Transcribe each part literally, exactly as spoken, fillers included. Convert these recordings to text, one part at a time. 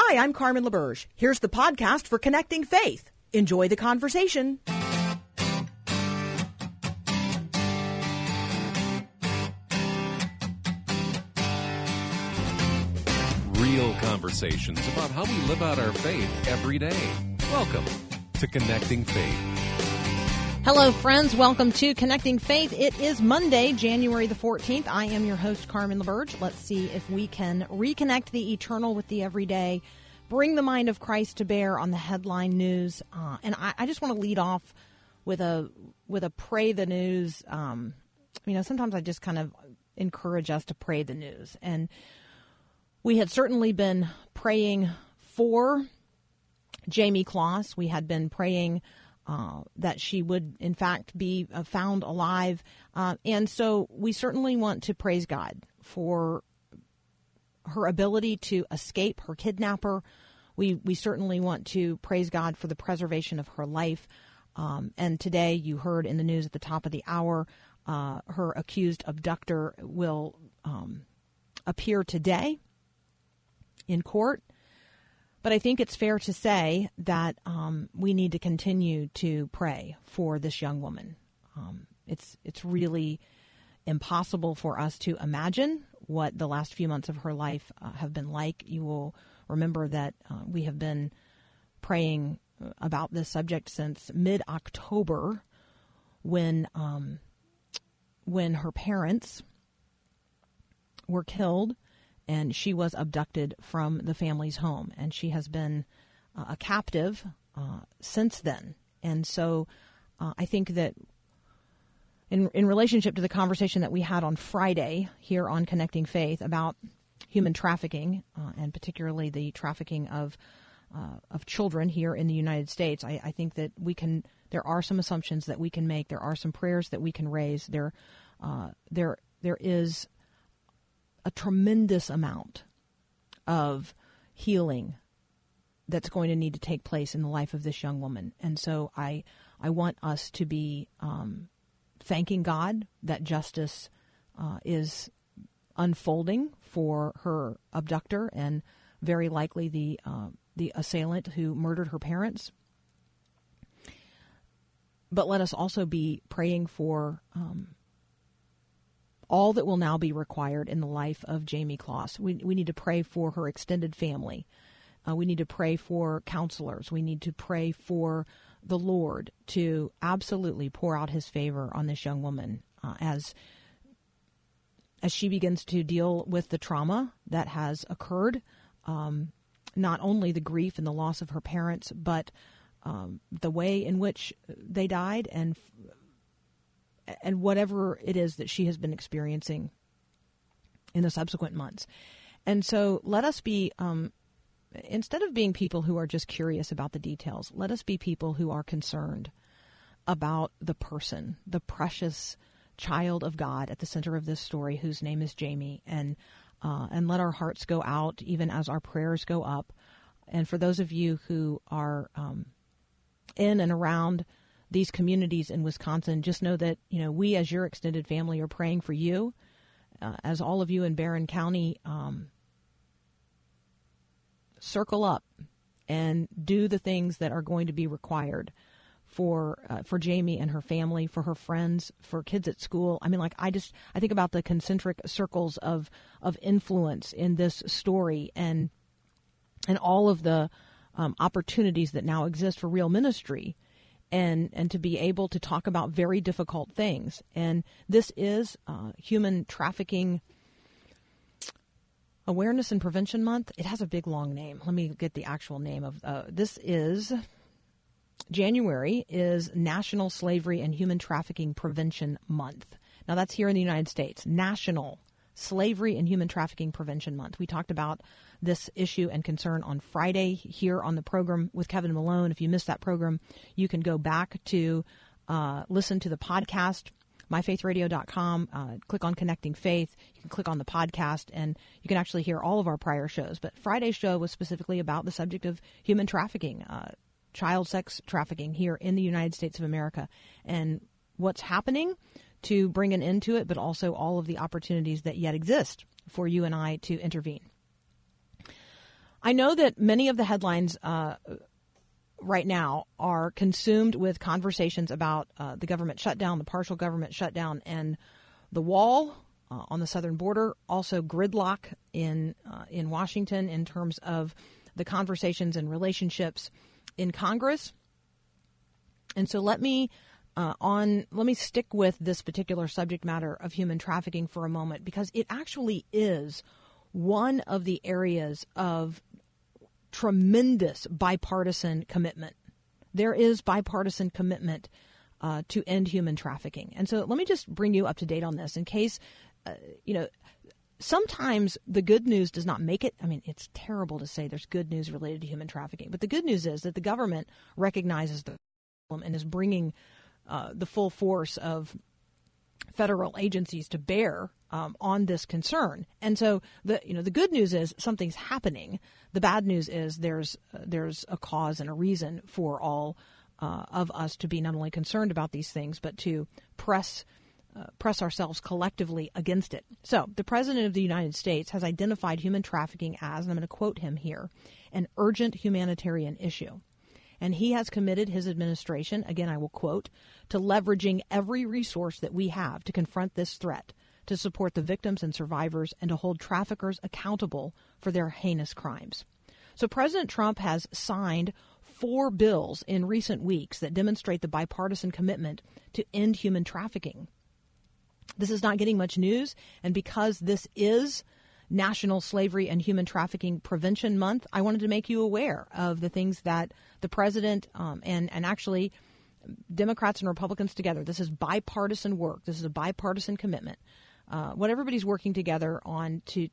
Hi, I'm Carmen LaBerge. Here's the podcast for Connecting Faith. Enjoy the conversation. Real conversations about how we live out our faith every day. Welcome to Connecting Faith. Hello, friends. Welcome to Connecting Faith. It is Monday, January the fourteenth. I am your host, Carmen LaBerge. Let's see if we can reconnect the eternal with the everyday, bring the mind of Christ to bear on the headline news. Uh, and I, I just want to lead off with a with a pray the news. Um, you know, sometimes I just kind of encourage us to pray the news. And we had certainly been praying for Jamie Closs. We had been praying Uh, that she would, in fact, be uh, found alive. Uh, and so we certainly want to praise God for her ability to escape her kidnapper. We we certainly want to praise God for the preservation of her life. Um, and today, you heard in the news at the top of the hour, uh, her accused abductor will um, appear today in court. But I think it's fair to say that um, we need to continue to pray for this young woman. Um, it's it's really impossible for us to imagine what the last few months of her life uh, have been like. You will remember that uh, we have been praying about this subject since mid-October, when um, when her parents were killed. And she was abducted from the family's home, and she has been uh, a captive uh, since then. And so uh, I think that in in relationship to the conversation that we had on Friday here on Connecting Faith about human trafficking, uh, and particularly the trafficking of uh, of children here in the United States, I, I think that we can. There are some assumptions that we can make. There are some prayers that we can raise. There, uh, there, there is a tremendous amount of healing that's going to need to take place in the life of this young woman. And so I I want us to be um, thanking God that justice uh, is unfolding for her abductor and very likely the uh, the assailant who murdered her parents. But let us also be praying for um, all that will now be required in the life of Jamie Closs. We we need to pray for her extended family. Uh, we need to pray for counselors. We need to pray for the Lord to absolutely pour out his favor on this young woman uh, as as she begins to deal with the trauma that has occurred, um, not only the grief and the loss of her parents, but um, the way in which they died, and and whatever it is that she has been experiencing in the subsequent months. And so let us be, um, instead of being people who are just curious about the details, let us be people who are concerned about the person, the precious child of God at the center of this story, whose name is Jamie. And, uh, and let our hearts go out even as our prayers go up. And for those of you who are um, in and around these communities in Wisconsin, just know that, you know, we as your extended family are praying for you, uh, as all of you in Barron County um, circle up and do the things that are going to be required for uh, for Jamie and her family, for her friends, for kids at school. I mean, like, I just, I think about the concentric circles of, of influence in this story, and, and all of the um, opportunities that now exist for real ministry. And and to be able to talk about very difficult things. And this is uh, Human Trafficking Awareness and Prevention Month. It has a big, long name. Let me get the actual name of uh, this. Is January is National Slavery and Human Trafficking Prevention Month. Now, that's here in the United States. National Slavery and Human Trafficking Prevention Month. We talked about this issue and concern on Friday here on the program with Kevin Malone. If you missed that program, you can go back to uh, listen to the podcast, my faith radio dot com. Uh, click on Connecting Faith. You can click on the podcast, and you can actually hear all of our prior shows. But Friday's show was specifically about the subject of human trafficking, uh, child sex trafficking here in the United States of America, and what's happening to bring an end to it, but also all of the opportunities that yet exist for you and I to intervene. I know that many of the headlines uh, right now are consumed with conversations about uh, the government shutdown, the partial government shutdown, and the wall uh, on the southern border, also gridlock in uh, in Washington in terms of the conversations and relationships in Congress. And so let me uh, on let me stick with this particular subject matter of human trafficking for a moment, because it actually is one of the areas of tremendous bipartisan commitment. There is bipartisan commitment uh, to end human trafficking. And so let me just bring you up to date on this in case, uh, you know, sometimes the good news does not make it. I mean, it's terrible to say there's good news related to human trafficking, but the good news is that the government recognizes the problem and is bringing uh, the full force of federal agencies to bear um, on this concern. And so the you know the good news is something's happening. The bad news is there's uh, there's a cause and a reason for all uh, of us to be not only concerned about these things, but to press uh, press ourselves collectively against it. So the President of the United States has identified human trafficking as, and I'm going to quote him here, an urgent humanitarian issue. And he has committed his administration, again I will quote, to leveraging every resource that we have to confront this threat, to support the victims and survivors, and to hold traffickers accountable for their heinous crimes. So President Trump has signed four bills in recent weeks that demonstrate the bipartisan commitment to end human trafficking. This is not getting much news, and because this is National Slavery and Human Trafficking Prevention Month, I wanted to make you aware of the things that the president um, and, and actually Democrats and Republicans together, this is bipartisan work. This is a bipartisan commitment. Uh, what everybody's working together on to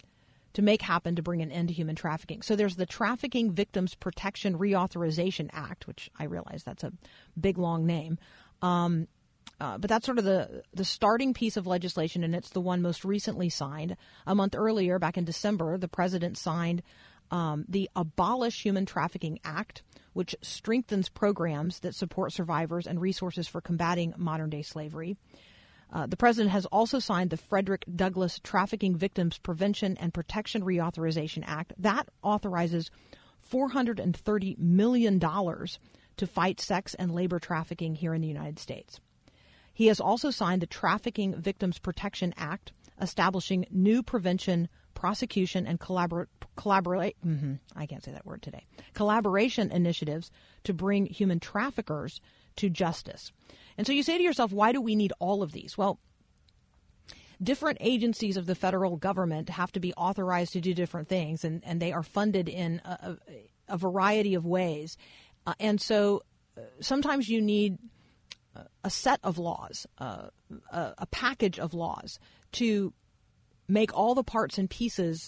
to make happen to bring an end to human trafficking. So there's the Trafficking Victims Protection Reauthorization Act, which I realize that's a big, long name. Um Uh, but that's sort of the the starting piece of legislation, and it's the one most recently signed. A month earlier, back in December, the president signed um, the Abolish Human Trafficking Act, which strengthens programs that support survivors and resources for combating modern-day slavery. Uh, the president has also signed the Frederick Douglass Trafficking Victims Prevention and Protection Reauthorization Act. That authorizes four hundred thirty million dollars to fight sex and labor trafficking here in the United States. He has also signed the Trafficking Victims Protection Act, establishing new prevention, prosecution, and collabor- collaborate. Mm-hmm, I can't say that word today. Collaboration initiatives to bring human traffickers to justice. And so you say to yourself, why do we need all of these? Well, different agencies of the federal government have to be authorized to do different things, and, and they are funded in a, a, a variety of ways. Uh, and so uh, sometimes you need a set of laws, uh, a, a package of laws to make all the parts and pieces,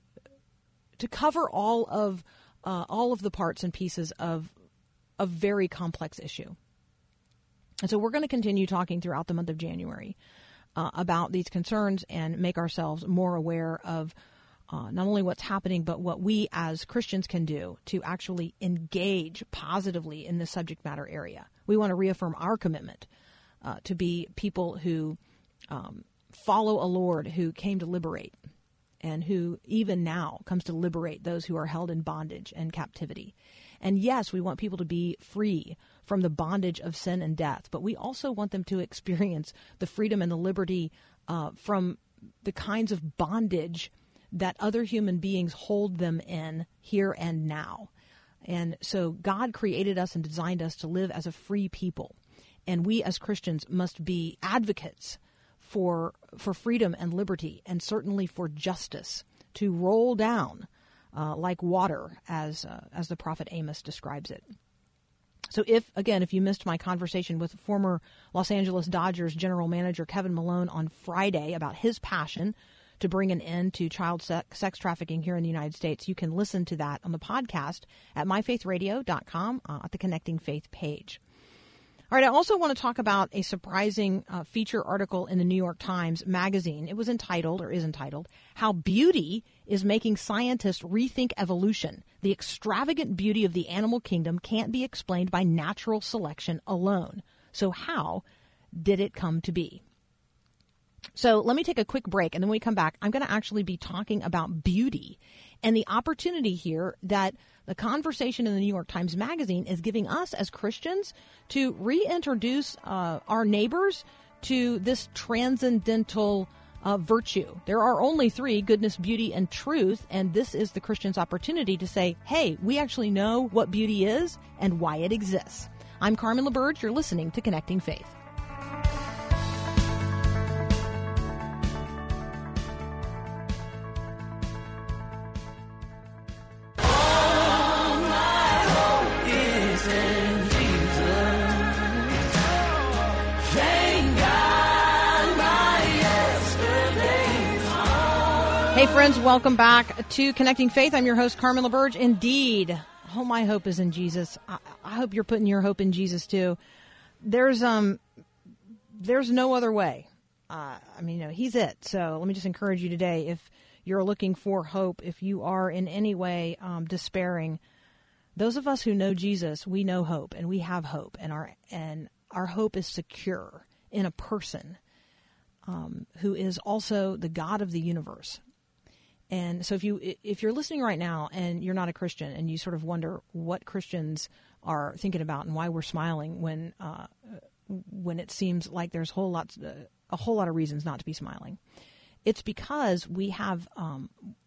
to cover all of uh, all of the parts and pieces of a very complex issue. And so we're going to continue talking throughout the month of January uh, about these concerns and make ourselves more aware of Uh, not only what's happening, but what we as Christians can do to actually engage positively in the subject matter area. We want to reaffirm our commitment uh, to be people who um, follow a Lord who came to liberate and who even now comes to liberate those who are held in bondage and captivity. And yes, we want people to be free from the bondage of sin and death, but we also want them to experience the freedom and the liberty uh, from the kinds of bondage that other human beings hold them in here and now. And so God created us and designed us to live as a free people. And we as Christians must be advocates for for freedom and liberty, and certainly for justice to roll down uh, like water, as uh, as the prophet Amos describes it. So if, again, if you missed my conversation with former Los Angeles Dodgers general manager Kevin Malone on Friday about his passion to bring an end to child sex trafficking here in the United States, you can listen to that on the podcast at my faith radio dot com uh, at the Connecting Faith page. All right, I also want to talk about a surprising uh, feature article in the New York Times Magazine. It was entitled, or is entitled, How Beauty is Making Scientists Rethink Evolution. The extravagant beauty of the animal kingdom can't be explained by natural selection alone. So how did it come to be? So let me take a quick break, and then when we come back, I'm going to actually be talking about beauty And the opportunity here that the conversation in the New York Times Magazine is giving us as Christians to reintroduce uh, our neighbors to this transcendental uh, virtue. There are only three: goodness, beauty, and truth. And this is the Christian's opportunity to say, hey, we actually know what beauty is and why it exists. I'm Carmen LaBerge. You're listening to Connecting Faith. Hey friends, welcome back to Connecting Faith. I'm your host, Carmen LaBerge. Indeed, all my hope is in Jesus. I, I hope you're putting your hope in Jesus too. There's um, there's no other way. Uh, I mean, you know, He's it. So let me just encourage you today, if you're looking for hope, if you are in any way um, despairing, those of us who know Jesus, we know hope, and we have hope, and our and our hope is secure in a person um, who is also the God of the universe. And so if you if you're listening right now and you're not a Christian and you sort of wonder what Christians are thinking about and why we're smiling when uh, when it seems like there's whole lots uh, a whole lot of reasons not to be smiling, it's because we have um,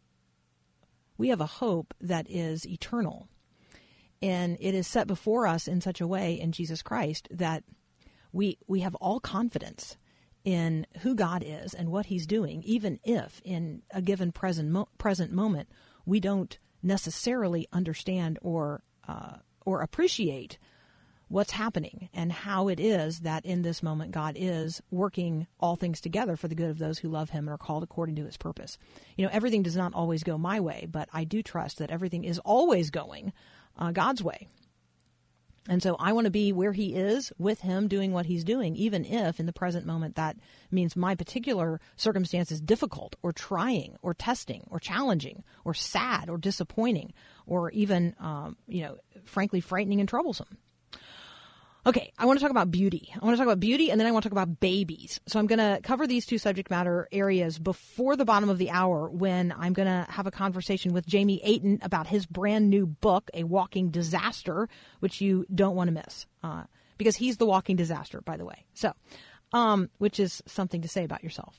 we have a hope that is eternal, and it is set before us in such a way in Jesus Christ that we we have all confidence in who God is and what He's doing, even if in a given present mo- present moment we don't necessarily understand or uh, or appreciate what's happening and how it is that in this moment God is working all things together for the good of those who love Him and are called according to His purpose. You know, everything does not always go my way, but I do trust that everything is always going uh, God's way. And so I want to be where He is with Him doing what He's doing, even if in the present moment that means my particular circumstance is difficult or trying or testing or challenging or sad or disappointing or even, um, you know, frankly, frightening and troublesome. Okay, I want to talk about beauty. I want to talk about beauty, and then I want to talk about babies. So I'm going to cover these two subject matter areas before the bottom of the hour, when I'm going to have a conversation with Jamie Ayton about his brand new book, A Walking Disaster, which you don't want to miss, uh, because he's the walking disaster, by the way. So, um, which is something to say about yourself.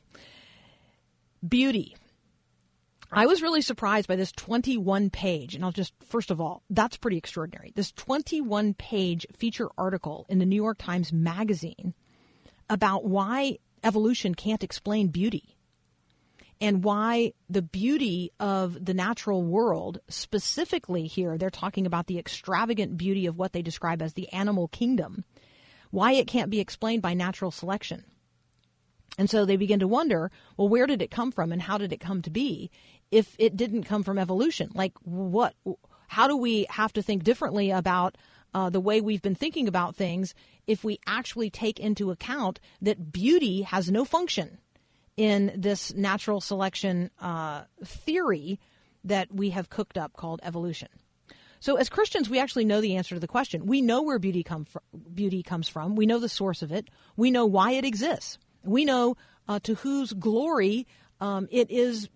Beauty. I was really surprised by this twenty-one page, and I'll just, first of all, that's pretty extraordinary. This twenty-one page feature article in the New York Times Magazine about why evolution can't explain beauty and why the beauty of the natural world, specifically here, they're talking about the extravagant beauty of what they describe as the animal kingdom, why it can't be explained by natural selection. And so they begin to wonder, well, where did it come from and how did it come to be if it didn't come from evolution? Like, what? How do we have to think differently about uh, the way we've been thinking about things if we actually take into account that beauty has no function in this natural selection uh, theory that we have cooked up called evolution? So as Christians, we actually know the answer to the question. We know where beauty, come fr- beauty comes from. We know the source of it. We know why it exists. We know uh, to whose glory um, it is.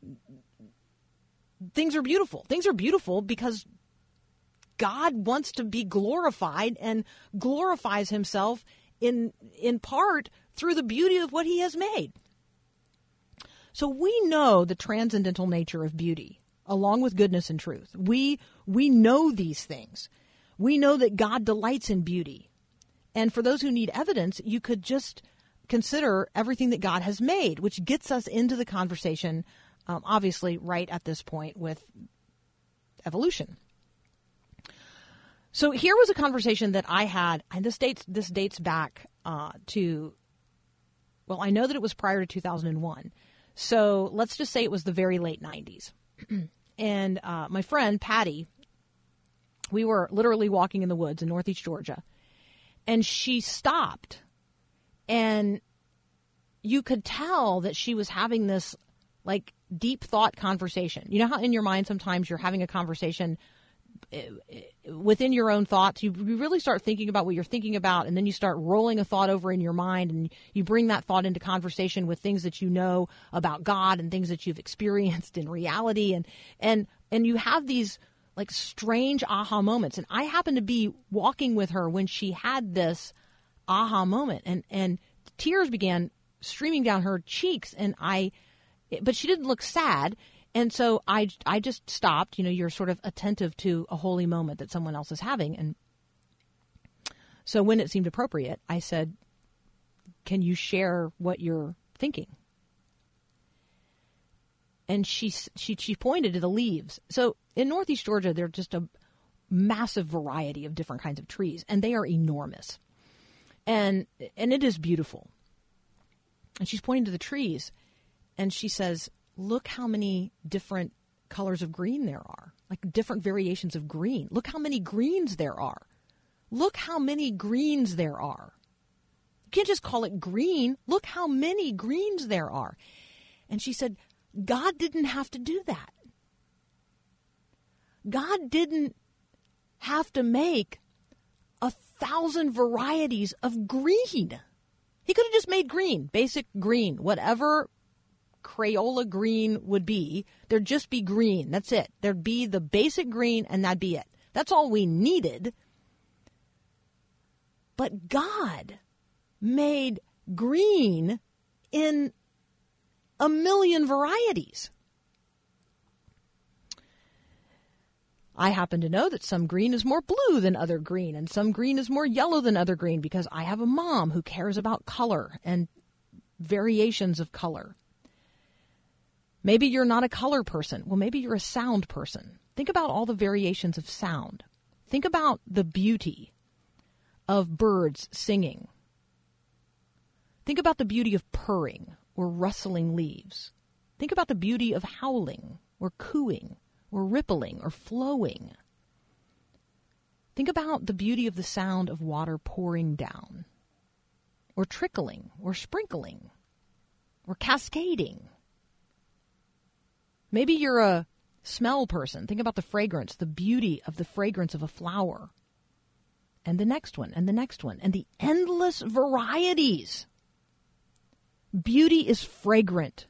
Things are beautiful. Things are beautiful because God wants to be glorified and glorifies Himself in in part through the beauty of what He has made. So we know the transcendental nature of beauty, along with goodness and truth. We we know these things. We know that God delights in beauty. And for those who need evidence, you could just consider everything that God has made, which gets us into the conversation, um, obviously, right at this point with evolution. So here was a conversation that I had, and this dates this dates back uh, to, well, I know that it was prior to two thousand one. So let's just say it was the very late nineties. And uh, my friend, Patty, we were literally walking in the woods in Northeast Georgia, and she stopped. And you could tell that she was having this, like, deep thought conversation. You know how in your mind sometimes you're having a conversation within your own thoughts. You really start thinking about what you're thinking about, and then you start rolling a thought over in your mind, and you bring that thought into conversation with things that you know about God and things that you've experienced in reality, and and and you have these like strange aha moments. And I happened to be walking with her when she had this aha moment, and and tears began streaming down her cheeks, and I, but she didn't look sad. And so I, I just stopped. You know, you're sort of attentive to a holy moment that someone else is having. And so when it seemed appropriate, I said, can you share what you're thinking? And she, she, she pointed to the leaves. So in Northeast Georgia, there's just a massive variety of different kinds of trees, and they are enormous. And, and it is beautiful. And she's pointing to the trees, and she says, look how many different colors of green there are, like different variations of green. Look how many greens there are. Look how many greens there are. You can't just call it green. Look how many greens there are. And she said, God didn't have to do that. God didn't have to make a thousand varieties of green. He could have just made green, basic green, whatever Crayola green would be. There'd just be green. That's it. There'd be the basic green, and that'd be it. That's all we needed. But God made green in a million varieties. I happen to know that some green is more blue than other green, and some green is more yellow than other green, because I have a mom who cares about color and variations of color. Maybe you're not a color person. Well, maybe you're a sound person. Think about all the variations of sound. Think about the beauty of birds singing. Think about the beauty of purring or rustling leaves. Think about the beauty of howling or cooing or rippling or flowing. Think about the beauty of the sound of water pouring down or trickling or sprinkling or cascading. Maybe you're a smell person. Think about the fragrance, the beauty of the fragrance of a flower. And the next one, and the next one, and the endless varieties. Beauty is fragrant.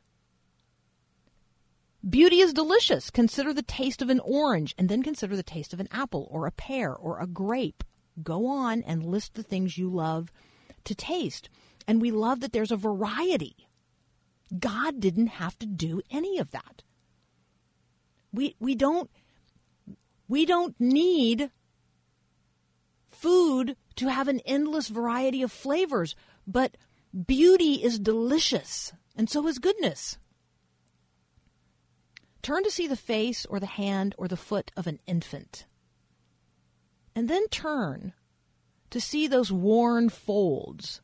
Beauty is delicious. Consider the taste of an orange, and then consider the taste of an apple or a pear or a grape. Go on and list the things you love to taste. And we love that there's a variety. God didn't have to do any of that. We we don't we don't need food to have an endless variety of flavors, but beauty is delicious, and so is goodness. Turn to see the face or the hand or the foot of an infant, and then turn to see those worn folds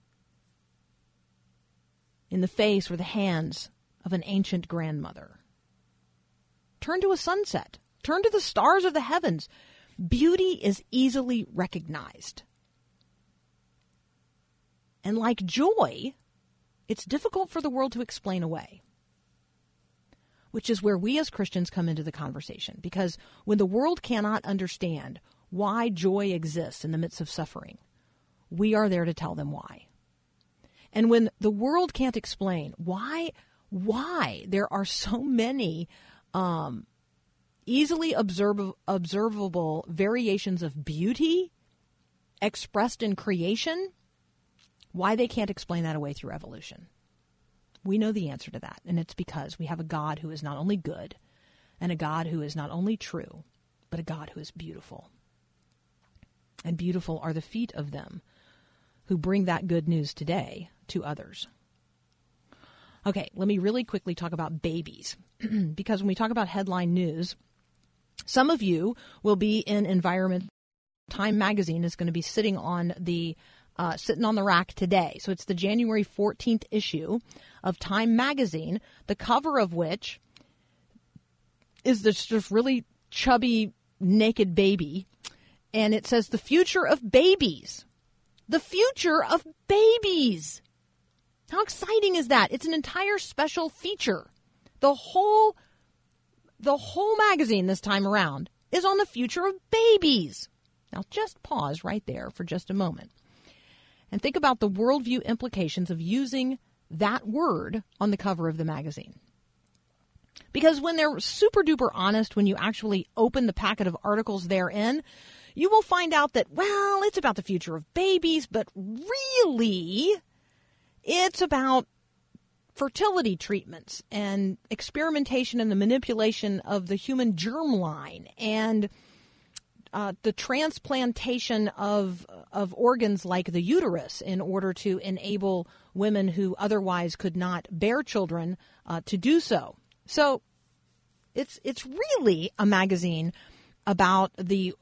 in the face or the hands of an ancient grandmother. Turn to a sunset. Turn to the stars of the heavens. Beauty is easily recognized. And like joy, it's difficult for the world to explain away, which is where we as Christians come into the conversation. Because when the world cannot understand why joy exists in the midst of suffering, we are there to tell them why. And when the world can't explain why, why there are so many Um, easily observ- observable variations of beauty expressed in creation, why they can't explain that away through evolution. We know the answer to that, and it's because we have a God who is not only good, and a God who is not only true, but a God who is beautiful. And beautiful are the feet of them who bring that good news today to others. Okay, let me really quickly talk about babies, because when we talk about headline news, some of you will be in environment. Time magazine is going to be sitting on the uh, sitting on the rack today. So it's the January fourteenth issue of Time magazine, the cover of which is this just really chubby, naked baby, and it says, "The future of babies." The future of babies. How exciting is that? It's an entire special feature. The whole, the whole magazine this time around is on the future of babies. Now, just pause right there for just a moment and think about the worldview implications of using that word on the cover of the magazine. Because when they're super duper honest, when you actually open the packet of articles therein, you will find out that, well, it's about the future of babies, but really it's about fertility treatments and experimentation and the manipulation of the human germline and uh, the transplantation of of organs like the uterus in order to enable women who otherwise could not bear children uh, to do so. So it's it's really a magazine about the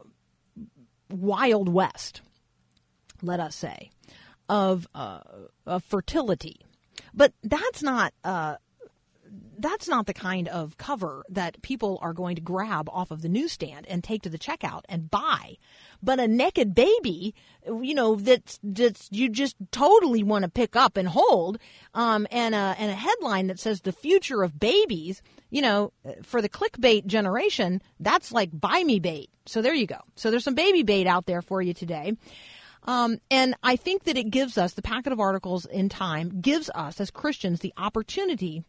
Wild West, let us say, of uh, of fertility. But that's not uh, that's not the kind of cover that people are going to grab off of the newsstand and take to the checkout and buy. But a naked baby, you know, that's that's you just totally want to pick up and hold, um, and a and a headline that says the future of babies. You know, for the clickbait generation, that's like buy me bait. So there you go. So there's some baby bait out there for you today. Um, and I think that it gives us, the packet of articles in Time, gives us as Christians the opportunity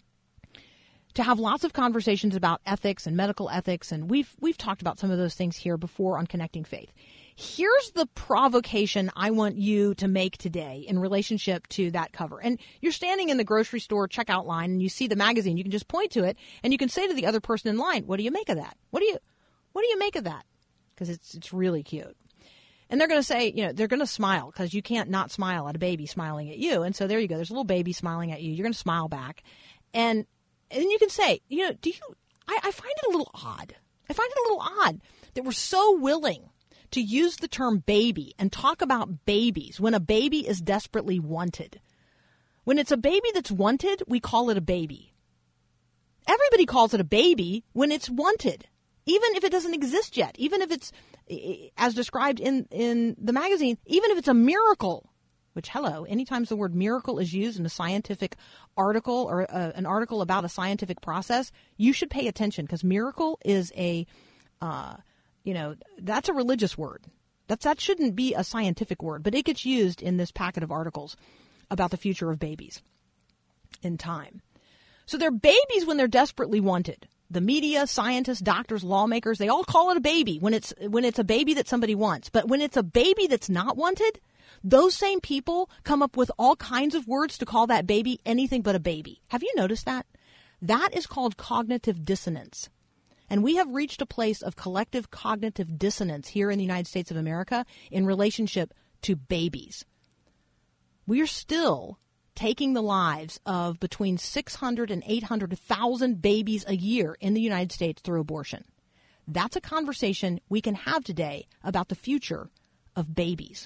to have lots of conversations about ethics and medical ethics. And we've we've talked about some of those things here before on Connecting Faith. Here's the provocation I want you to make today in relationship to that cover. And you're standing in the grocery store checkout line and you see the magazine. You can just point to it and you can say to the other person in line, what do you make of that? What do you what do you make of that? Because it's it's really cute. And they're going to say, you know, they're going to smile because you can't not smile at a baby smiling at you. And so there you go. There's a little baby smiling at you. You're going to smile back. And and then you can say, you know, do you, I, I find it a little odd. I find it a little odd that we're so willing to use the term baby and talk about babies when a baby is desperately wanted. When it's a baby that's wanted, we call it a baby. Everybody calls it a baby when it's wanted, even if it doesn't exist yet, even if it's, as described in, in the magazine, even if it's a miracle, which, hello, anytime the word miracle is used in a scientific article or a, an article about a scientific process, you should pay attention because miracle is a, uh, you know, that's a religious word. That's, that shouldn't be a scientific word, but it gets used in this packet of articles about the future of babies in Time. So they're babies when they're desperately wanted. The media, scientists, doctors, lawmakers, they all call it a baby when it's when it's a baby that somebody wants. But when it's a baby that's not wanted, those same people come up with all kinds of words to call that baby anything but a baby. Have you noticed that? That is called cognitive dissonance. And we have reached a place of collective cognitive dissonance here in the United States of America in relationship to babies. We are still taking the lives of between six hundred and eight hundred thousand babies a year in the United States through abortion. That's a conversation we can have today about the future of babies.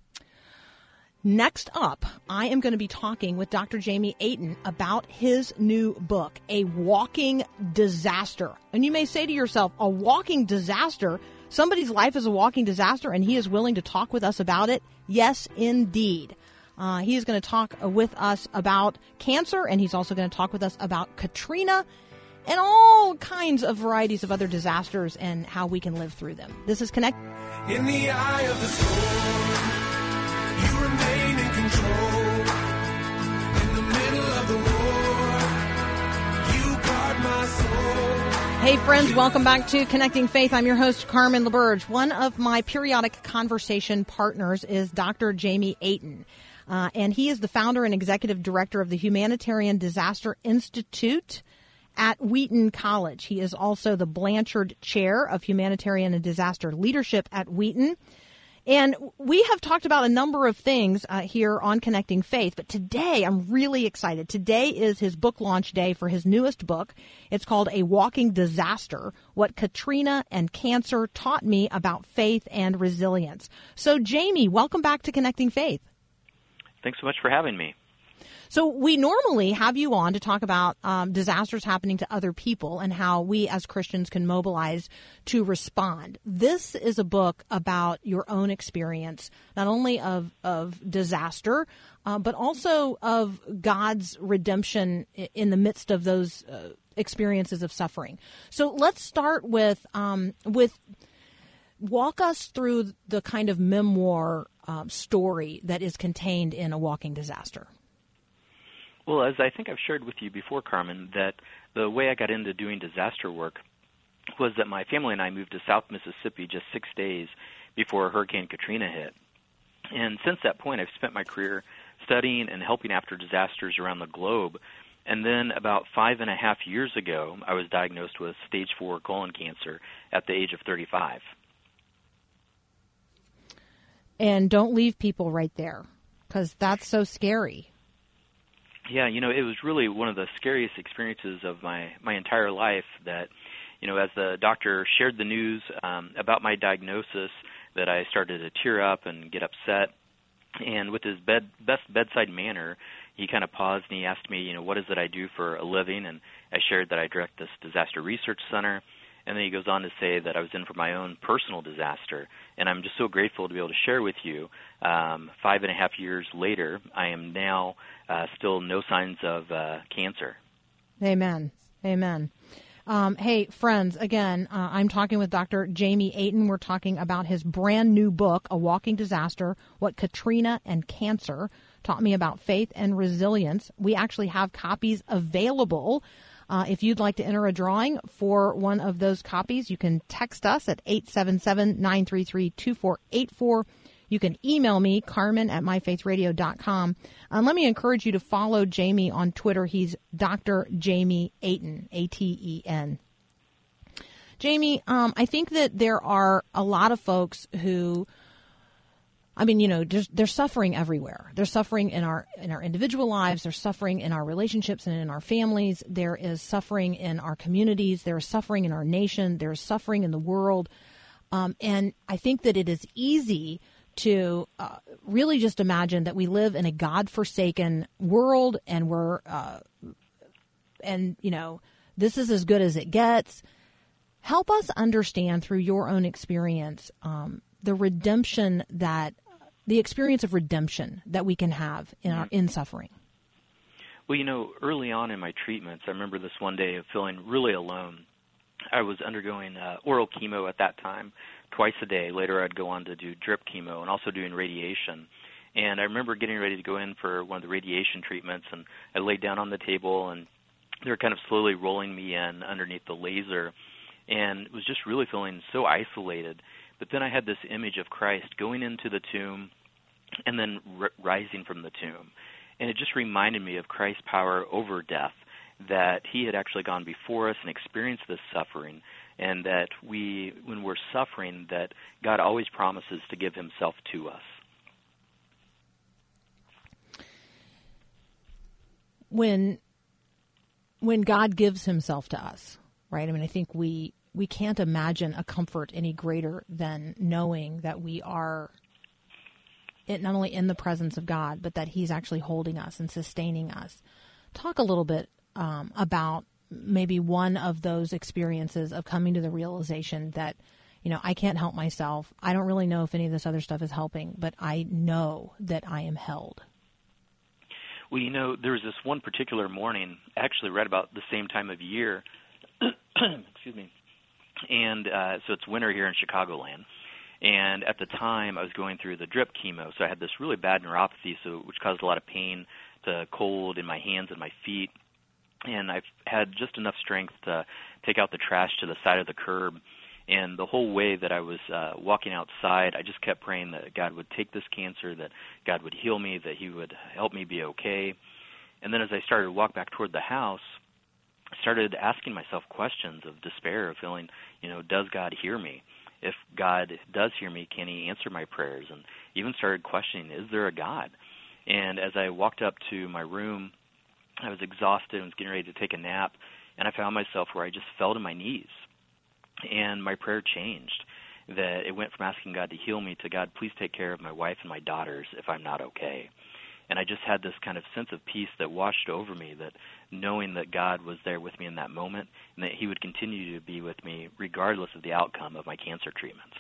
Next up, I am going to be talking with Doctor Jamie Aten about his new book, A Walking Disaster. And you may say to yourself, a walking disaster? Somebody's life is a walking disaster and he is willing to talk with us about it? Yes, indeed. Uh, he is going to talk with us about cancer, and he's also going to talk with us about Katrina and all kinds of varieties of other disasters and how we can live through them. This is Connect. In the eye of the storm, you remain in control. In the middle of the war, you guard my soul. Hey friends, welcome back to Connecting Faith. I'm your host, Carmen LaBerge. One of my periodic conversation partners is Doctor Jamie Aten. Uh, and he is the founder and executive director of the Humanitarian Disaster Institute at Wheaton College. He is also the Blanchard Chair of Humanitarian and Disaster Leadership at Wheaton. And we have talked about a number of things uh, here on Connecting Faith, but today I'm really excited. Today is his book launch day for his newest book. It's called A Walking Disaster, What Katrina and Cancer Taught Me About Faith and Resilience. So, Jamie, welcome back to Connecting Faith. Thanks so much for having me. So we normally have you on to talk about um, disasters happening to other people and how we as Christians can mobilize to respond. This is a book about your own experience, not only of, of disaster, uh, but also of God's redemption in the midst of those uh, experiences of suffering. So let's start with um, with walk us through the kind of memoir um, story that is contained in A Walking Disaster. Well, as I think I've shared with you before, Carmen, that the way I got into doing disaster work was that my family and I moved to South Mississippi just six days before Hurricane Katrina hit. And since that point, I've spent my career studying and helping after disasters around the globe. And then about five and a half years ago, I was diagnosed with stage four colon cancer at the age of thirty-five. And don't leave people right there, because that's so scary. Yeah, you know, it was really one of the scariest experiences of my, my entire life that, you know, as the doctor shared the news um, about my diagnosis, that I started to tear up and get upset. And with his bed, best bedside manner, he kind of paused and he asked me, you know, what is it I do for a living? And I shared that I direct this disaster research center. And then he goes on to say that I was in for my own personal disaster. And I'm just so grateful to be able to share with you. Um, five and a half years later, I am now uh, still no signs of uh, cancer. Amen. Amen. Um, hey, friends, again, uh, I'm talking with Doctor Jamie Aten. We're talking about his brand new book, A Walking Disaster, What Katrina and Cancer Taught Me About Faith and Resilience. We actually have copies available. Uh, if you'd like to enter a drawing for one of those copies, you can text us at eight seven seven, nine three three, two four eight four. You can email me, Carmen at my faith radio dot com. And let me encourage you to follow Jamie on Twitter. He's Doctor Jamie Aten, A T E N. Jamie, um, I think that there are a lot of folks who, I mean, you know, they're suffering everywhere. They're suffering in our in our individual lives. They're suffering in our relationships and in our families. There is suffering in our communities. There is suffering in our nation. There is suffering in the world. Um, and I think that it is easy to uh, really just imagine that we live in a God-forsaken world, and we're, uh, and you know, this is as good as it gets. Help us understand through your own experience um, the redemption that, the experience of redemption that we can have in our in suffering. Well, you know, early on in my treatments, I remember this one day of feeling really alone. I was undergoing uh, oral chemo at that time, twice a day. Later, I'd go on to do drip chemo and also doing radiation. And I remember getting ready to go in for one of the radiation treatments, and I laid down on the table, and they were kind of slowly rolling me in underneath the laser, and was just really feeling so isolated. But then I had this image of Christ going into the tomb and then r- rising from the tomb. And it just reminded me of Christ's power over death, that he had actually gone before us and experienced this suffering, and that we, when we're suffering, that God always promises to give himself to us. When when God gives himself to us, right? I mean, I think we we can't imagine a comfort any greater than knowing that we are it not only in the presence of God, but that he's actually holding us and sustaining us. Talk a little bit um, about maybe one of those experiences of coming to the realization that, you know, I can't help myself. I don't really know if any of this other stuff is helping, but I know that I am held. Well, you know, there was this one particular morning, actually right about the same time of year, excuse me, and uh, so it's winter here in Chicagoland. And at the time, I was going through the drip chemo, so I had this really bad neuropathy, so which caused a lot of pain to cold in my hands and my feet. And I've had just enough strength to take out the trash to the side of the curb. And the whole way that I was uh, walking outside, I just kept praying that God would take this cancer, that God would heal me, that he would help me be okay. And then as I started to walk back toward the house, I started asking myself questions of despair, of feeling, you know, does God hear me? If God does hear me, can he answer my prayers? And even started questioning, is there a God? And as I walked up to my room, I was exhausted and was getting ready to take a nap, and I found myself where I just fell to my knees. And my prayer changed, that it went from asking God to heal me to, God, please take care of my wife and my daughters if I'm not okay. And I just had this kind of sense of peace that washed over me, that knowing that God was there with me in that moment and that he would continue to be with me regardless of the outcome of my cancer treatments.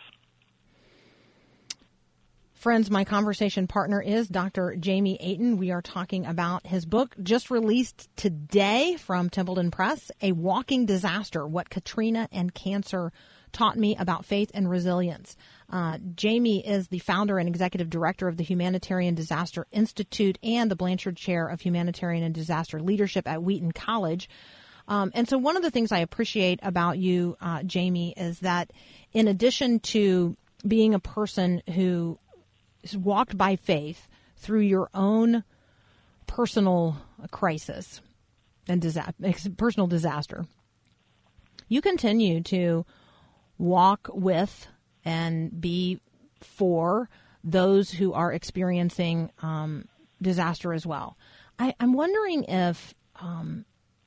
Friends, my conversation partner is Doctor Jamie Aten. We are talking about his book just released today from Templeton Press, A Walking Disaster, What Katrina and Cancer Taught Me About Faith and Resilience. Uh, Jamie is the founder and executive director of the Humanitarian Disaster Institute and the Blanchard Chair of Humanitarian and Disaster Leadership at Wheaton College. Um, and so one of the things I appreciate about you, uh, Jamie, is that in addition to being a person who walked by faith through your own personal crisis and disa- personal disaster, you continue to walk with and be for those who are experiencing um, disaster as well. I, I'm wondering if um,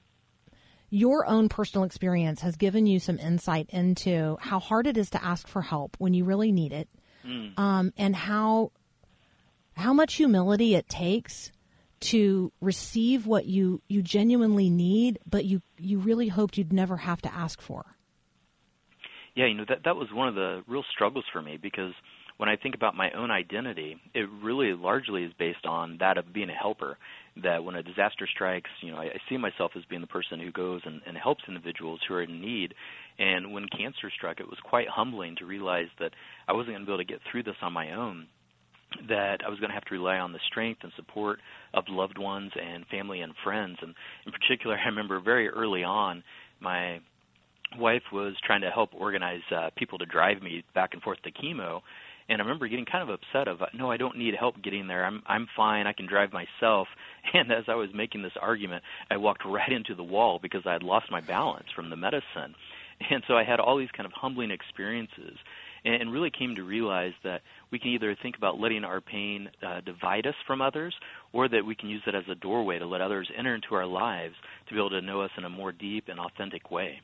your own personal experience has given you some insight into how hard it is to ask for help when you really need it. Um, and how how much humility it takes to receive what you, you genuinely need, but you, you really hoped you'd never have to ask for. Yeah, you know, that that was one of the real struggles for me, because when I think about my own identity, it really largely is based on that of being a helper, that when a disaster strikes, you know, I, I see myself as being the person who goes and, and helps individuals who are in need. And when cancer struck, it was quite humbling to realize that I wasn't going to be able to get through this on my own, that I was going to have to rely on the strength and support of loved ones and family and friends. And in particular, I remember very early on, my wife was trying to help organize uh, people to drive me back and forth to chemo. And I remember getting kind of upset of, no, I don't need help getting there. I'm I'm fine. I can drive myself. And as I was making this argument, I walked right into the wall because I had lost my balance from the medicine. And so I had all these kind of humbling experiences, and really came to realize that we can either think about letting our pain uh, divide us from others, or that we can use it as a doorway to let others enter into our lives to be able to know us in a more deep and authentic way.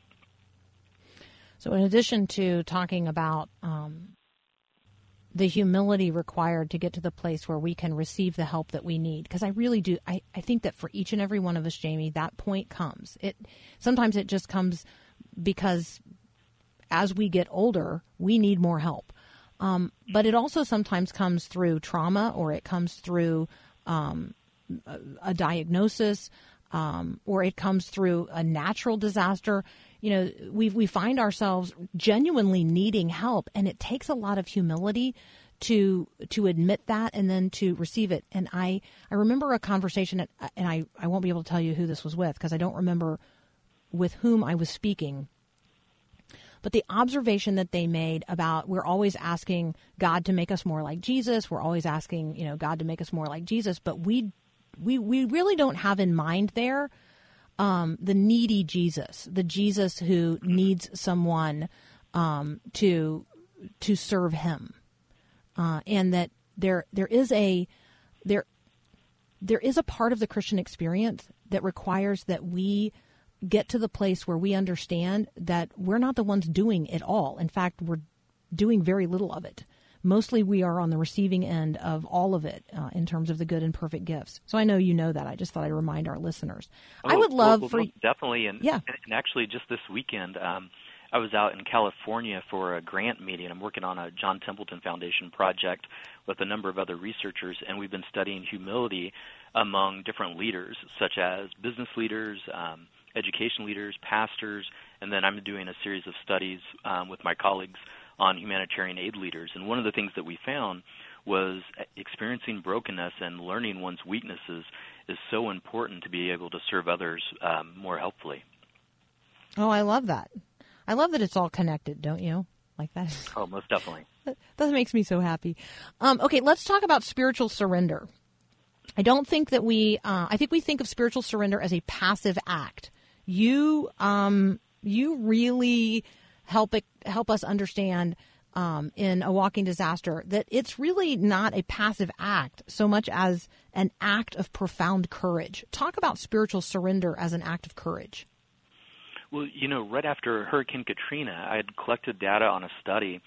So in addition to talking about um, the humility required to get to the place where we can receive the help that we need, because I really do, I, I think that for each and every one of us, Jamie, that point comes. It sometimes it just comes because as we get older, we need more help. Um, but it also sometimes comes through trauma, or it comes through um, a, a diagnosis, um, or it comes through a natural disaster. You know, we we find ourselves genuinely needing help, and it takes a lot of humility to to admit that and then to receive it. And I, I remember a conversation, at, and I, I won't be able to tell you who this was with because I don't remember with whom I was speaking. But the observation that they made about we're always asking God to make us more like Jesus. We're always asking, you know, God to make us more like Jesus. But we we we really don't have in mind there um, the needy Jesus, the Jesus who needs someone um, to to serve him, uh, and that there there is a there there is a part of the Christian experience that requires that we get to the place where we understand that we're not the ones doing it all. In fact, we're doing very little of it. Mostly we are on the receiving end of all of it uh, in terms of the good and perfect gifts. So I know you know that. I just thought I'd remind our listeners. Oh, I would love well, for... Well, definitely. And, yeah. and actually just this weekend, um, I was out in California for a grant meeting. I'm working on a John Templeton Foundation project with a number of other researchers, and we've been studying humility among different leaders, such as business leaders, um, education leaders, pastors, and then I'm doing a series of studies um, with my colleagues on humanitarian aid leaders. And one of the things that we found was experiencing brokenness and learning one's weaknesses is so important to be able to serve others um, more helpfully. Oh, I love that. I love that it's all connected, don't you? Like that. Oh, most definitely. That, that makes me so happy. Um, okay, let's talk about spiritual surrender. I don't think that we, uh, I think we think of spiritual surrender as a passive act. You, um, you really help it, help us understand um, in A Walking Disaster that it's really not a passive act so much as an act of profound courage. Talk about spiritual surrender as an act of courage. Well, you know, right after Hurricane Katrina, I had collected data on a study,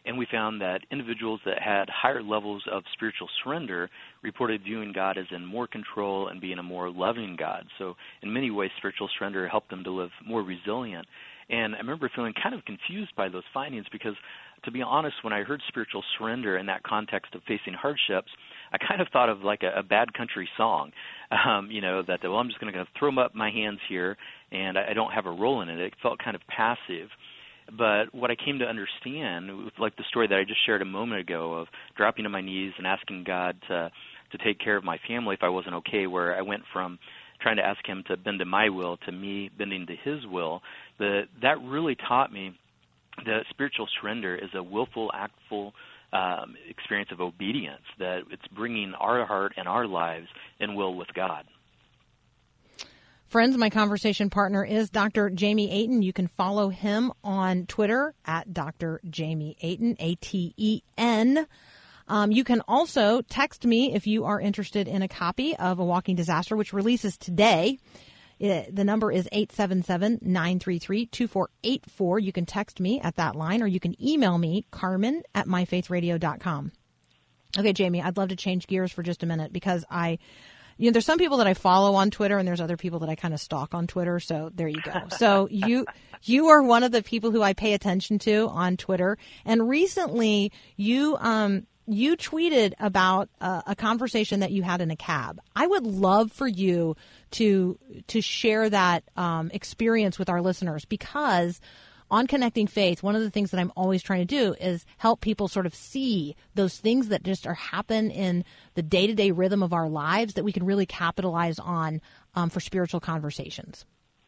And we found that individuals that had higher levels of spiritual surrender reported viewing God as in more control and being a more loving God. So in many ways, spiritual surrender helped them to live more resilient. And I remember feeling kind of confused by those findings because, to be honest, when I heard spiritual surrender in that context of facing hardships, I kind of thought of like a, a bad country song, um, you know, that, well, I'm just going to throw up my hands here and I, I don't have a role in it. It felt kind of passive. But what I came to understand, like the story that I just shared a moment ago of dropping to my knees and asking God to, to take care of my family if I wasn't okay, where I went from trying to ask him to bend to my will to me bending to his will, the, that really taught me that spiritual surrender is a willful, actful um, experience of obedience, that it's bringing our heart and our lives in will with God. Friends, my conversation partner is Doctor Jamie Aten. You can follow him on Twitter at Doctor Jamie Aten, A T E N. Um, you can also text me if you are interested in a copy of A Walking Disaster, which releases today. It, the number is eight seven seven, nine three three, two four eight four. You can text me at that line, or you can email me, Carmen at my faith radio dot com. Okay, Jamie, I'd love to change gears for just a minute because I, you know, there's some people that I follow on Twitter and there's other people that I kind of stalk on Twitter. So there you go. So you, you are one of the people who I pay attention to on Twitter. And recently you, um, You tweeted about uh, a conversation that you had in a cab. I would love for you to to share that um, experience with our listeners, because on Connecting Faith, one of the things that I'm always trying to do is help people sort of see those things that just are happen in the day-to-day rhythm of our lives that we can really capitalize on um, for spiritual conversations.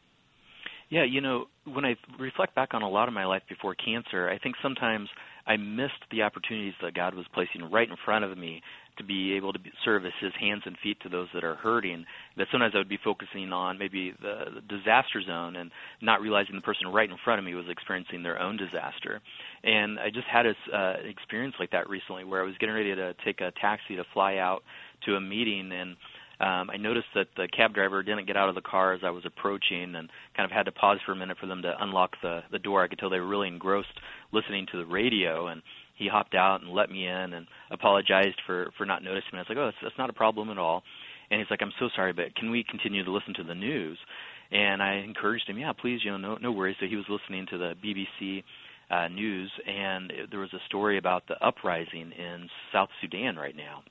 Yeah, you know, when I reflect back on a lot of my life before cancer, I think sometimes I missed the opportunities that God was placing right in front of me to be able to be, serve as his hands and feet to those that are hurting, that sometimes I would be focusing on maybe the, the disaster zone and not realizing the person right in front of me was experiencing their own disaster. And I just had an uh, experience like that recently where I was getting ready to take a taxi to fly out to a meeting, and Um, I noticed that the cab driver didn't get out of the car as I was approaching, and kind of had to pause for a minute for them to unlock the, the door. I could tell they were really engrossed listening to the radio, and he hopped out and let me in and apologized for, for not noticing me. I was like, oh, that's, that's not a problem at all. And he's like, I'm so sorry, but can we continue to listen to the news? And I encouraged him, yeah, please, you know, no, no worries. So he was listening to the B B C uh, news, and it, there was a story about the uprising in South Sudan right now.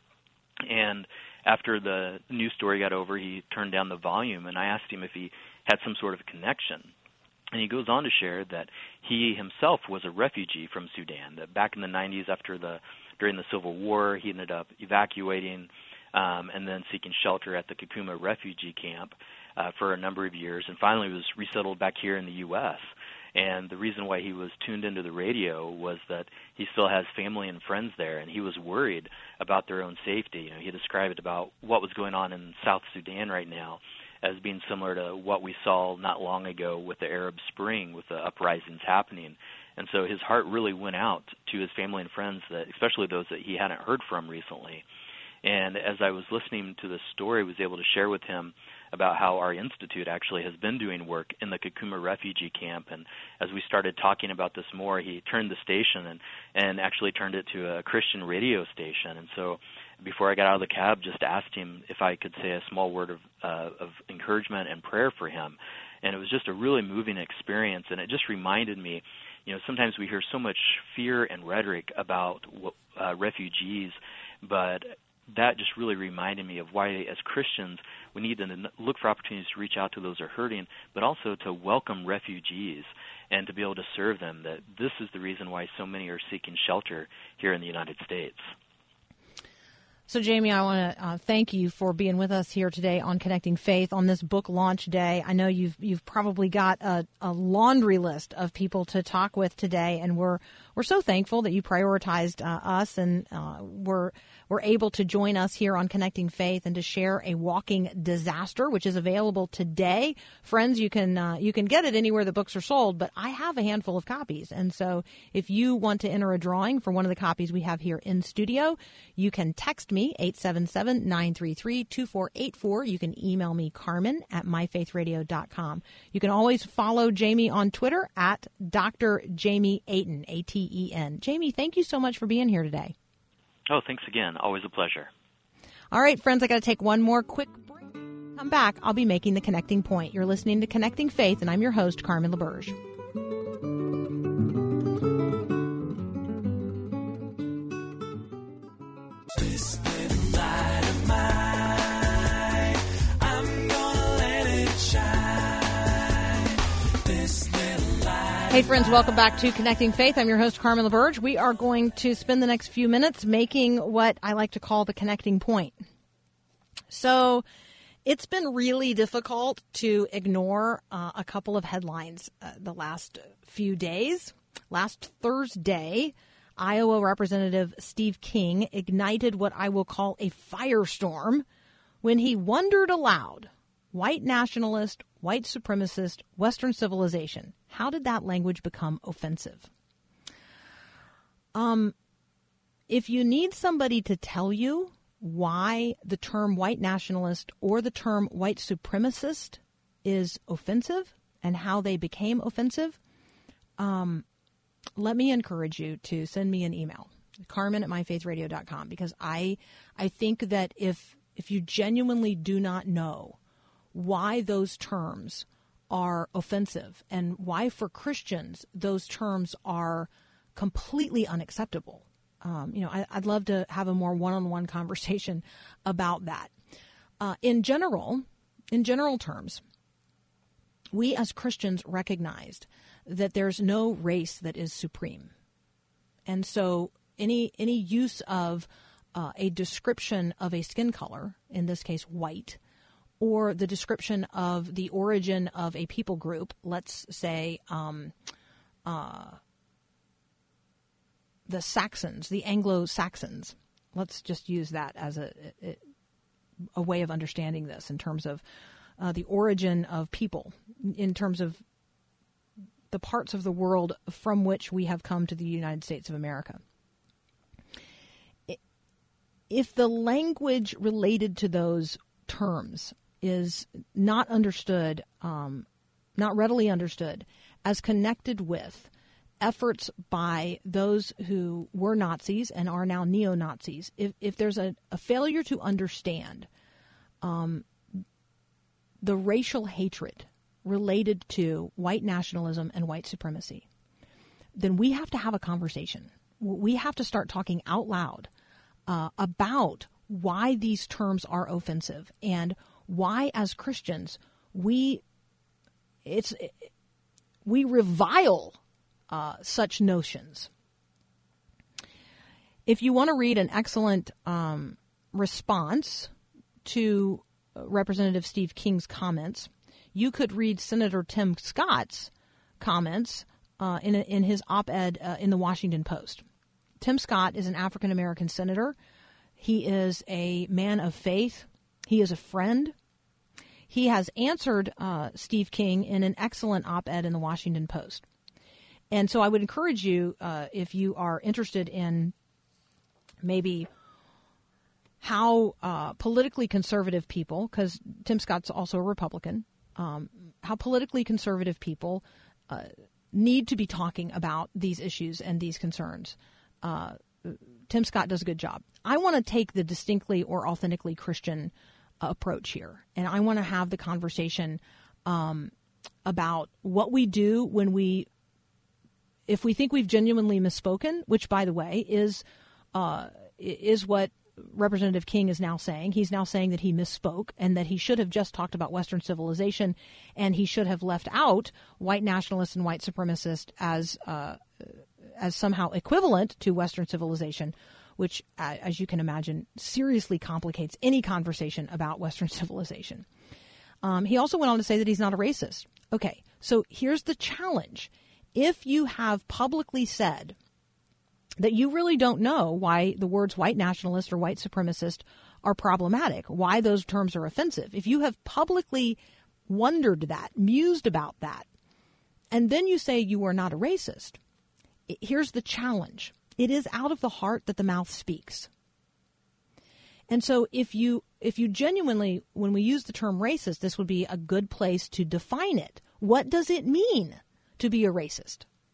And after the news story got over, he turned down the volume, and I asked him if he had some sort of connection. And he goes on to share that he himself was a refugee from Sudan, that back in the nineties after the during the Civil War, he ended up evacuating um, and then seeking shelter at the Kakuma refugee camp uh, for a number of years, and finally was resettled back here in the U S And the reason why he was tuned into the radio was that he still has family and friends there, and he was worried about their own safety. You know, he described about what was going on in South Sudan right now as being similar to what we saw not long ago with the Arab Spring, with the uprisings happening. And so his heart really went out to his family and friends, that, especially those that he hadn't heard from recently. And as I was listening to this story, I was able to share with him about how our institute actually has been doing work in the Kakuma refugee camp. And as we started talking about this more, he turned the station and, and actually turned it to a Christian radio station. And so before I got out of the cab, just asked him if I could say a small word of, uh, of encouragement and prayer for him. And it was just a really moving experience, and it just reminded me, you know, sometimes we hear so much fear and rhetoric about uh, refugees, but that just really reminded me of why, as Christians, we need to look for opportunities to reach out to those who are hurting, but also to welcome refugees and to be able to serve them, that this is the reason why so many are seeking shelter here in the United States. So, Jamie, I want to uh, thank you for being with us here today on Connecting Faith on this book launch day. I know you've you've probably got a, a laundry list of people to talk with today, and we're we're so thankful that you prioritized uh, us and uh, we're we're able to join us here on Connecting Faith and to share A Walking Disaster, which is available today. Friends, you can uh, you can get it anywhere the books are sold, but I have a handful of copies, and so if you want to enter a drawing for one of the copies we have here in studio, you can text me. eight seven seven, nine three three, two four eight four. You can email me, Carmen at my faith radio dot com. You can always follow Jamie on Twitter at Doctor Jamie Aten, A T T E N. Jamie, thank you so much for being here today. Oh, thanks again. Always a pleasure. All right, friends, I got to take one more quick break. Come back. I'll be making the connecting point. You're listening to Connecting Faith, and I'm your host, Carmen LaBerge. This little light of mine, I'm gonna let it shine. This little light. Hey, friends, welcome back to Connecting Faith. I'm your host, Carmen LaBerge. We are going to spend the next few minutes making what I like to call the connecting point. So it's been really difficult to ignore uh, a couple of headlines uh, the last few days. Last Thursday, Iowa Representative Steve King ignited what I will call a firestorm when he wondered aloud, white nationalist, white supremacist, Western civilization. How did that language become offensive? Um, if you need somebody to tell you why the term white nationalist or the term white supremacist is offensive and how they became offensive, um, let me encourage you to send me an email, Carmen at my faith radio dot com, because I I think that if if you genuinely do not know why those terms are offensive and why for Christians those terms are completely unacceptable, Um, you know, I, I'd love to have a more one-on-one conversation about that. Uh, in general, in general terms, we as Christians recognized that there's no race that is supreme. And so any any use of uh, a description of a skin color, in this case white, or the description of the origin of a people group, let's say um, uh, the Saxons, the Anglo-Saxons. Let's just use that as a, a, a way of understanding this in terms of uh, the origin of people, in terms of the parts of the world from which we have come to the United States of America. If the language related to those terms is not understood, um, not readily understood, as connected with efforts by those who were Nazis and are now neo-Nazis, if, if there's a, a failure to understand um, the racial hatred related to white nationalism and white supremacy, then we have to have a conversation. We have to start talking out loud uh, about why these terms are offensive and why, as Christians, we it's we revile uh, such notions. If you want to read an excellent um, response to Representative Steve King's comments, you could read Senator Tim Scott's comments uh, in a, in his op-ed uh, in the Washington Post. Tim Scott is an African-American senator. He is a man of faith. He is a friend. He has answered uh, Steve King in an excellent op-ed in the Washington Post. And so I would encourage you, uh, if you are interested in maybe how uh, politically conservative people, because Tim Scott's also a Republican, um, how politically conservative people uh, need to be talking about these issues and these concerns. Uh, Tim Scott does a good job. I want to take the distinctly or authentically Christian uh, approach here, and I want to have the conversation um, about what we do when we, if we think we've genuinely misspoken, which, by the way, is uh, is what Representative King is now saying. He's now saying that he misspoke and that he should have just talked about Western civilization, and he should have left out white nationalists and white supremacists as uh, as somehow equivalent to Western civilization, which, uh, as you can imagine, seriously complicates any conversation about Western civilization. Um, he also went on to say that he's not a racist. Okay, so here's the challenge. If you have publicly said that you really don't know why the words white nationalist or white supremacist are problematic, why those terms are offensive, if you have publicly wondered that, mused about that, and then you say you are not a racist, here's the challenge. It is out of the heart that the mouth speaks. And so if you if you genuinely, when we use the term racist, this would be a good place to define it. What does it mean to be a racist?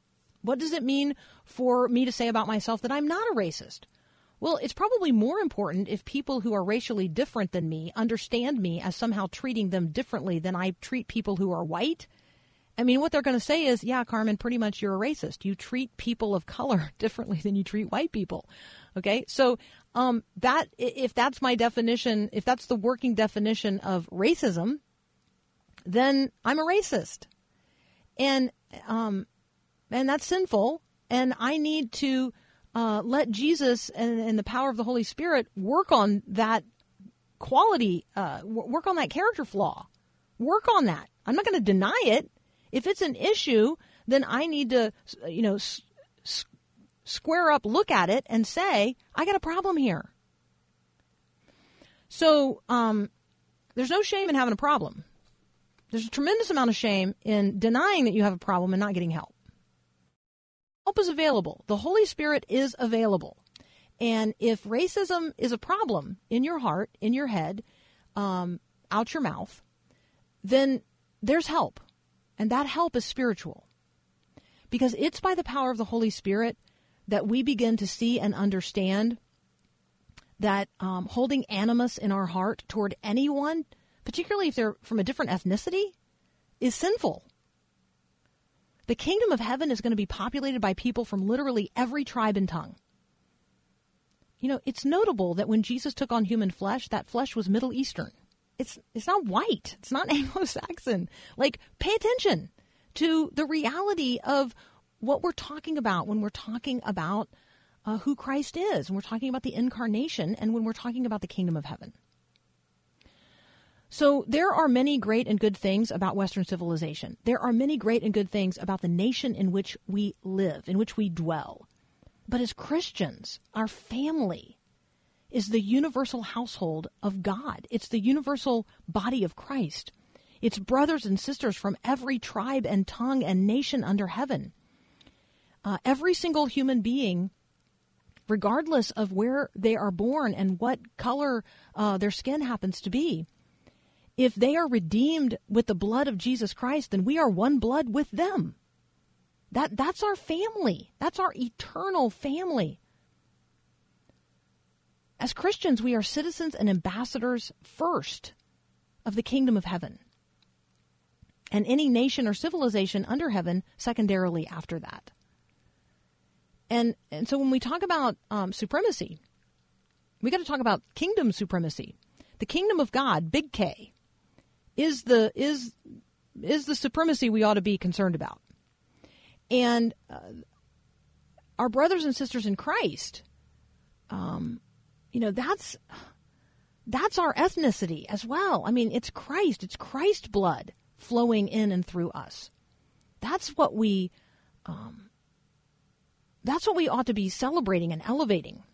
What does it mean for me to say about myself that I'm not a racist? Well, it's probably more important if people who are racially different than me understand me as somehow treating them differently than I treat people who are white. I mean, what they're going to say is, yeah, Carmen, pretty much you're a racist. You treat people of color differently than you treat white people. Okay, so um, that if that's my definition, if that's the working definition of racism, then I'm a racist. And um, and that's sinful. And I need to uh, let Jesus and, and the power of the Holy Spirit work on that quality, uh, work on that character flaw. Work on that. I'm not going to deny it. If it's an issue, then I need to, you know, s- s- square up, look at it, and say, I got a problem here. So um, there's no shame in having a problem. There's a tremendous amount of shame in denying that you have a problem and not getting help. Help is available. The Holy Spirit is available. And if racism is a problem in your heart, in your head, um, out your mouth, then there's help. And that help is spiritual. Because it's by the power of the Holy Spirit that we begin to see and understand that um, holding animus in our heart toward anyone, particularly if they're from a different ethnicity, is sinful. The kingdom of heaven is going to be populated by people from literally every tribe and tongue. You know, it's notable that when Jesus took on human flesh, that flesh was Middle Eastern. It's it's not white. It's not Anglo-Saxon. Like, pay attention to the reality of what we're talking about when we're talking about uh, who Christ is, and we're talking about the incarnation, and when we're talking about the kingdom of heaven. So there are many great and good things about Western civilization. There are many great and good things about the nation in which we live, in which we dwell. But as Christians, our family is the universal household of God. It's the universal body of Christ. It's brothers and sisters from every tribe and tongue and nation under heaven. Uh, every single human being, regardless of where they are born and what color uh, their skin happens to be, if they are redeemed with the blood of Jesus Christ, then we are one blood with them. That that's our family. That's our eternal family. As Christians, we are citizens and ambassadors first of the kingdom of heaven. And any nation or civilization under heaven secondarily after that. And and so when we talk about um, supremacy, we got to talk about kingdom supremacy. The kingdom of God, big K, is the is is the supremacy we ought to be concerned about. And uh, our brothers and sisters in Christ, um, you know, that's that's our ethnicity as well. I mean, it's Christ. It's Christ blood flowing in and through us. That's what we um, that's what we ought to be celebrating and elevating.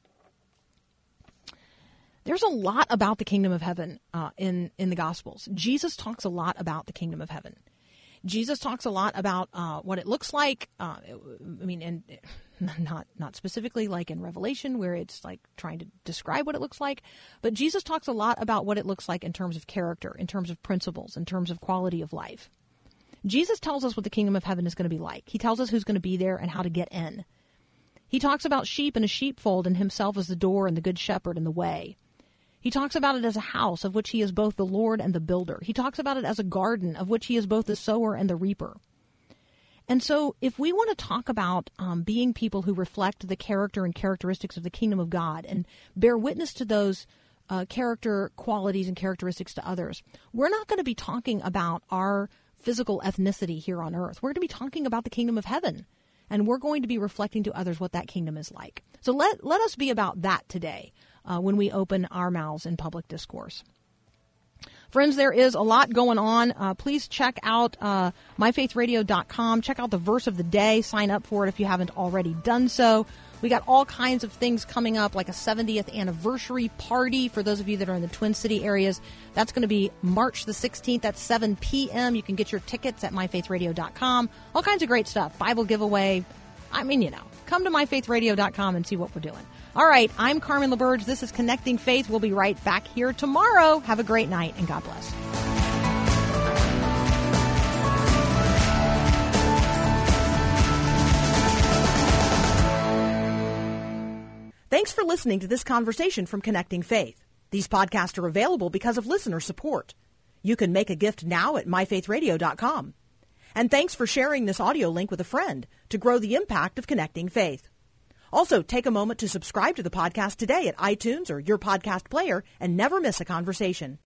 There's a lot about the kingdom of heaven uh, in, in the Gospels. Jesus talks a lot about the kingdom of heaven. Jesus talks a lot about uh, what it looks like. Uh, I mean, and not not specifically like in Revelation where it's like trying to describe what it looks like. But Jesus talks a lot about what it looks like in terms of character, in terms of principles, in terms of quality of life. Jesus tells us what the kingdom of heaven is going to be like. He tells us who's going to be there and how to get in. He talks about sheep and a sheepfold and himself as the door and the good shepherd and the way. He talks about it as a house of which he is both the Lord and the builder. He talks about it as a garden of which he is both the sower and the reaper. And so if we want to talk about um, being people who reflect the character and characteristics of the kingdom of God and bear witness to those uh, character qualities and characteristics to others, we're not going to be talking about our physical ethnicity here on earth. We're going to be talking about the kingdom of heaven. And we're going to be reflecting to others what that kingdom is like. So let let us be about that today uh, when we open our mouths in public discourse. Friends, there is a lot going on. Uh, please check out uh, my faith radio dot com. Check out the verse of the day. Sign up for it if you haven't already done so. We got all kinds of things coming up, like a seventieth anniversary party for those of you that are in the Twin City areas. That's going to be March the sixteenth at seven p.m. You can get your tickets at my faith radio dot com. All kinds of great stuff. Bible giveaway. I mean, you know, come to my faith radio dot com and see what we're doing. All right, I'm Carmen LaBerge. This is Connecting Faith. We'll be right back here tomorrow. Have a great night, and God bless. Thanks for listening to this conversation from Connecting Faith. These podcasts are available because of listener support. You can make a gift now at my faith radio dot com. And thanks for sharing this audio link with a friend to grow the impact of Connecting Faith. Also, take a moment to subscribe to the podcast today at iTunes or your podcast player and never miss a conversation.